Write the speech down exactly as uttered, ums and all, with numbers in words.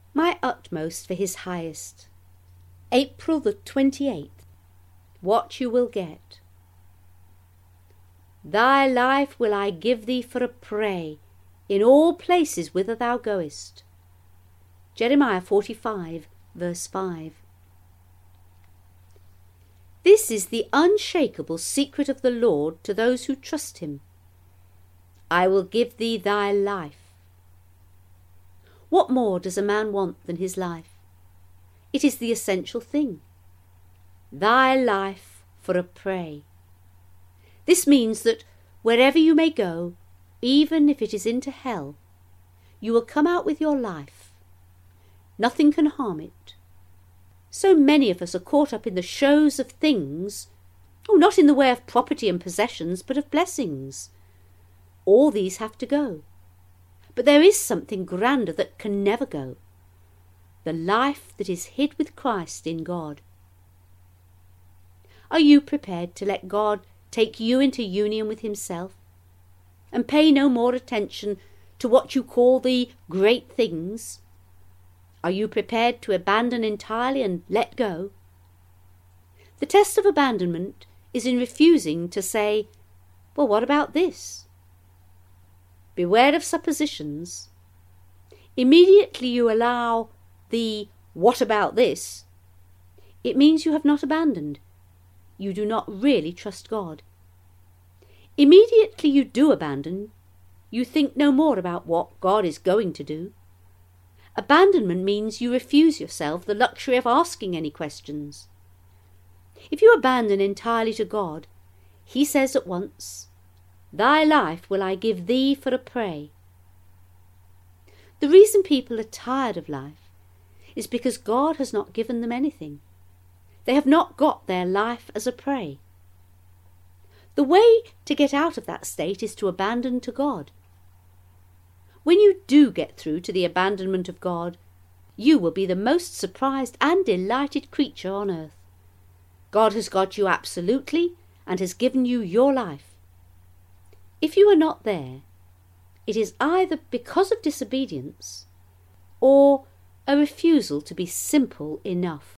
My utmost for his highest. April the twenty-eighth. What you will get. Thy life will I give thee for a prey in all places whither thou goest. Jeremiah forty-five, verse five. This is the unshakable secret of the Lord to those who trust him. I will give thee thy life. What more does a man want than his life? It is the essential thing. Thy life for a prey. This means that wherever you may go, even if it is into hell, you will come out with your life. Nothing can harm it. So many of us are caught up in the shows of things, oh, not in the way of property and possessions, but of blessings. All these have to go. But there is something grander that can never go. The life that is hid with Christ in God. Are you prepared to let God take you into union with himself and pay no more attention to what you call the great things? Are you prepared to abandon entirely and let go? The test of abandonment is in refusing to say, well, what about this? Beware of suppositions. Immediately you allow the what about this, it means you have not abandoned. You do not really trust God. Immediately you do abandon, you think no more about what God is going to do. Abandonment means you refuse yourself the luxury of asking any questions. If you abandon entirely to God, he says at once, thy life will I give thee for a prey. The reason people are tired of life is because God has not given them anything. They have not got their life as a prey. The way to get out of that state is to abandon to God. When you do get through to the abandonment of God, you will be the most surprised and delighted creature on earth. God has got you absolutely and has given you your life. If you are not there, it is either because of disobedience or a refusal to be simple enough.